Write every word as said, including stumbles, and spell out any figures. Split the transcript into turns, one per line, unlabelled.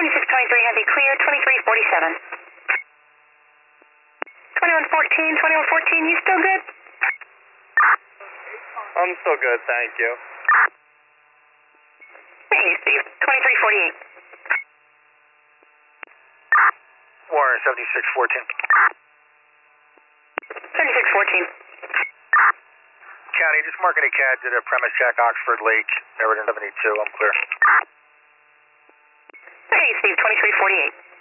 twenty-six twenty-three Heavy clear, twenty-three forty-seven. twenty-one fourteen, twenty-one fourteen, you still good?
I'm still good, thank you.
Hey, Steve, twenty-three forty-eight.
Warren, seventy-six fourteen.
seventy-six fourteen.
County, just marking a C A D, did a premise check, Oxford Lake, Everton seventy-two, I'm clear.
Hey, Steve, twenty-three forty-eight.